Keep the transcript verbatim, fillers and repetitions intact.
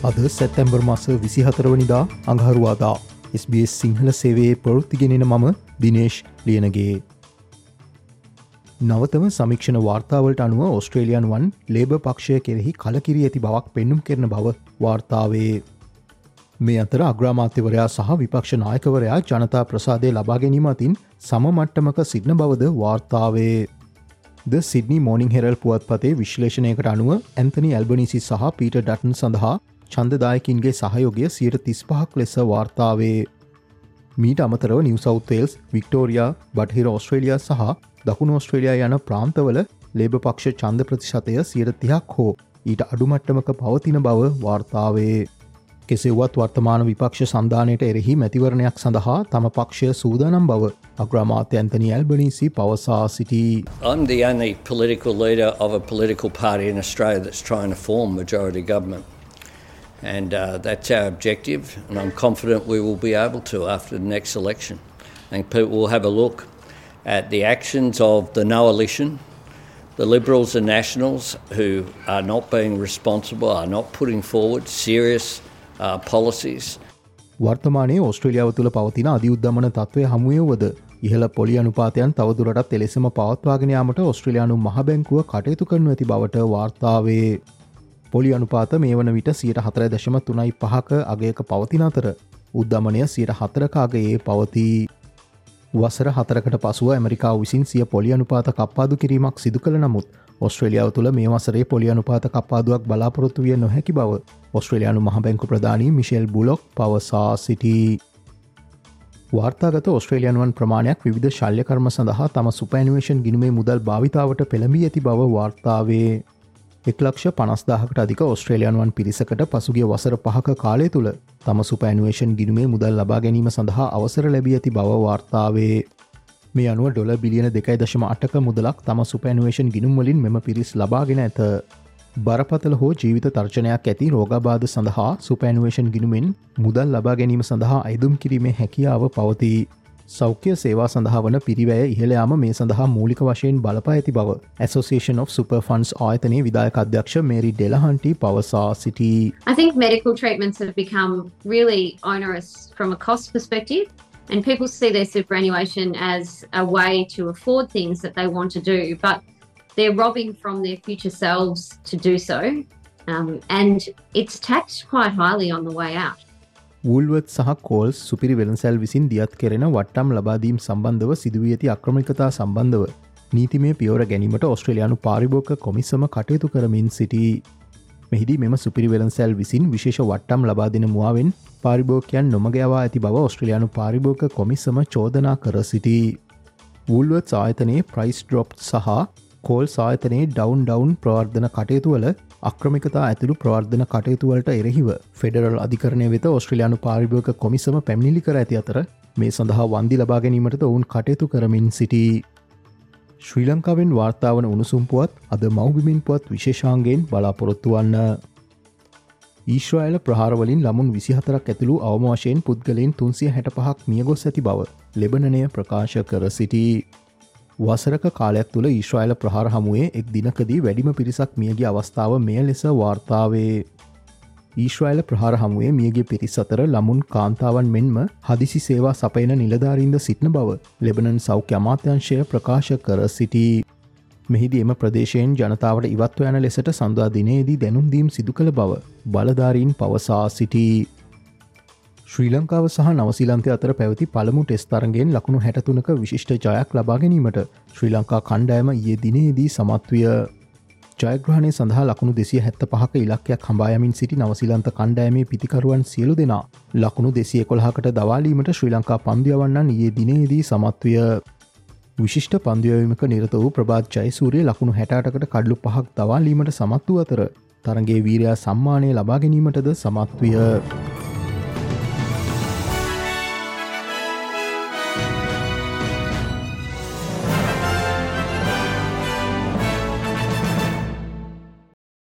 අද සැප්තැම්බර් මාස විසිහතර වනිදා අඟහරුවාදා එස් බී එස් සිංහල සේවයේ ප්‍රවෘත්තිගෙනෙන මම දිනේෂ් ලියනගේ. නවතම සමීක්ෂණ වාර්තාවලට අනුව ඔස්ට්‍රේලියන් වන් ලේබර් පක්ෂය කෙරෙහි කලකිරී ඇති බවක් පෙන්නුම් කරන බව වාර්තාවේ. මේ අතර අග්‍රාමාත්‍යවරයා සහ විපක්ෂ නායකවරයා ජනතා ප්‍රසාදය ලබා ගැනීම අතින් සම මට්ටමක සිටින බවද වාර්තාවේ. ද සිඩ්නි මෝනිින් හෙරල් පුවත්පතේ විශ්ලේෂණයකට අනුව ඇන්තනි ඇල්බනිසි සහ පීට ඩටන් සඳහා චන්දදායකින්ගේ සහයෝගය සියයට තිස්පහක් ලෙස වාර්තාවේ. මීට අමතරව නිව් සවුත් වේල්ස්, වික්ටෝරියා, බටහිර ඔස්ට්‍රේලියා සහ දකුණු ඔස්ට්‍රේලියා යන ප්‍රාන්තවල ලේබර් පක්ෂ ඡන්ද ප්‍රතිශතය සියයට තිහක් හෝ ඊට අඩු මට්ටමක පවතින බව වාර්තාවේ. කෙසේවත් වර්තමාන විපක්ෂ සන්ධානයට එරෙහි මැතිවරණයක් සඳහා තම පක්ෂය සූදානම් බව අග්‍රාමාත්‍ය ඇන්තනි ඇල්බනීසි පවසා සිටී. I'm the only political leader of a political party in Australia that's trying to form majority government. And uh, that's our objective, and I'm confident we will be able to after the next election. I think people will have a look at the actions of the no elition, the Liberals and Nationals who are not being responsible, are not putting forward serious uh, policies. වර්තමානයේ ඕස්ට්‍රේලියාව තුළ පවතින අධිඋද්දමන තත්ත්වය හමුවේවද ඉහළ පොලි අනුපාතයන් තවදුරටත් එලෙසම පවත්වාගෙන යාමට ඕස්ට්‍රේලියානු මහ බැංකුව කටයුතු කරනු ඇති බවට වාර්තාවේ. පොලි අනුපාත මේ වන විට සියයට හතර දශම තුනයි පහක අගයක පවතින අතර උද්දමනය සියයට හතරක අගයේ පවතී. වසර හතරකට පසුව ඇමරිකාව විසින් සිය පොලි අනුපාත කප්පාදු කිරීමක් සිදු කළ නමුත් ඔස්ට්‍රේලියාව තුළ මේ වසරේ පොලි අනුපාත කප්පාදුවක් බලාපොරොත්තු විය නොහැකි බව ඔස්ට්‍රේලියානු මහ බැංකු ප්‍රධානී මිෂෙල් බුලොක් පවසා සිටී. වාර්තාගත ඔස්ට්‍රේලියන් වන් ප්‍රමාණයක් විවිධ ශල්‍ය කර්ම සඳහා තම සුපැනිවේෂන් ගිණුමේ මුදල් භාවිතාවට පෙළඹී ඇති බව වාර්තාවේ. එක්ලක්ෂ පනස්දාහකට අධික ඔස්ට්‍රේලියන් වන් පිරිසකට පසුගිය වසර පහක කාලය තුළ තම සුපැනිවේෂන් ගිණුමේ මුදල් ලබා ගැනීම සඳහා අවසර ලැබී ඇති බව වාර්තාවේ. මේ අනුව ඩොලර් බිලියන දෙකයි දශම අටක මුදලක් තම සුපැනිවේෂන් ගිණුම් වලින් මෙම පිරිස් ලබාගෙන ඇත. බරපතල හෝ ජීවිත තර්ජනයක් ඇති රෝගාබාධ සඳහා සුපැනිවේෂන් ගිණුමෙන් මුදල් ලබා ගැනීම සඳහා අයදුම් කිරීමේ හැකියාව පවතී. සෞඛ්‍ය සේවා සඳහා වන පිරිවැය ඉහළ යාම මේ සඳහා මූලික වශයෙන් බලපා ඇති බව Association of Super Funds ආයතනයේ විධායක අධ්‍යක්ෂ මේරි ඩෙලහන්ටි පවසා සිටී. I think medical treatments have become really onerous from a cost perspective, and people see their superannuation as a way to afford things that they want to do, but they're robbing from their future selves to do so, um, and it's taxed quite highly on the way out. වූල්වර්ත් සහ calls සුපිරි වෙළඳසැල් විසින් දියත් කෙරෙන වට්ටම් ලබාදීම් සම්බන්ධව සිදුවී ඇති අක්‍රමිකතා සම්බන්ධව නීතිමය පියවර ගැනීමට ඔස්ට්‍රේලියානු පාරිභෝගික කොමිසම කටයුතු කරමින් සිටී. මෙහිදී මෙම සුපිරි වෙළඳසැල් විසින් විශේෂ වට්ටම් ලබා දෙන මුවාවෙන් පාරිභෝගිකයන් නොමග යවා ඇති බව ඔස්ට්‍රේලියානු පාරිභෝගික කොමිසම චෝදනා කර සිටී. වූල්වර්ත් ආයතනයේ ප්‍රයිස් ඩ්‍රොප් සහ කෝල්ස් ආයතනයේ ඩවුන් ඩවුන් ප්‍රවර්ධන කටයුතුවල අක්‍රමිකතා ඇතුළු ප්‍රවර්ධන කටයුතුවලට එරෙහිව ෆෙඩරල් අධිකරණය වෙත ඔස්ට්‍රේලියානු පාරිභෝගික කොමිසම පැමිණිලි කර ඇති අතර මේ සඳහා වන්දි ලබා ගැනීමට ඔවුන් කටයුතු කරමින් සිටී. ශ්‍රී ලංකාවෙන් වාර්තාවන උණුසුම් පුවත් අද මව්බිමින් පුවත් විශේෂාංගයෙන් බලාපොරොත්තු වන්න. ඊශ්‍රායල ප්‍රහාරවලින් ළමුන් විසිහතරක් ඇතුළු අවම වශයෙන් පුද්ගලයන් තුන්සිය හැට පහක් මියගොස් ඇති බව ලෙබනනය ප්‍රකාශ කර සිටී. වසරක කාලයක් තුළ ඊශ්‍රායල ප්‍රහාර හමුවේ එක් දිනකදී වැඩිම පිරිසක් මියගිය අවස්ථාව මෙය ලෙස වාර්තාවේ. ඊශ්‍රායල ප්‍රහාර හමුවේ මියගිය පිරිස් අතර ළමුන් කාන්තාවන් මෙන්ම හදිසි සේවා සපයන නිලධාරීන්ද සිටින බව ලෙබනන් සෞඛ්‍ය අමාත්‍යංශය ප්‍රකාශ කර සිටී. මෙහිදී එම ප්‍රදේශයෙන් ජනතාවට ඉවත්ව යන ලෙසට සඳුදා දිනයේදී දැනුම් දීම් සිදු කළ බව බලධාරීන් පවසා සිටී. ශ්‍රී ලංකාව සහ නවසීලන්තය අතර පැවති පළමු ටෙස්ට් තරගයෙන් ලකුණු හැටතුනක විශිෂ්ට ජයක් ලබා ගැනීමට ශ්‍රී ලංකා කණ්ඩායම ඊයේ දිනේදී සමත් විය. ජයග්‍රහණය සඳහා ලකුණු දෙසිය හැත්ත පහක ඉලක්කයක් හඹා යමින් සිටි නවසීලන්ත කණ්ඩායමේ පිතිකරුවන් සියලු දෙනා ලකුණු දෙසිය එකොළහකට දවාලීමට ශ්‍රී ලංකා පන්දු යවන්නන් ඊයේ දිනේදී සමත් විය. විශිෂ්ට පන්දු යැවීමක නිරත වූ ප්‍රභාත් ජයසූරිය ලකුණු හැට අටකට කඩලු පහක් දවාලීමට සමත් වූ අතර තරගයේ වීරයා සම්මානය ලබා ගැනීමටද සමත් විය.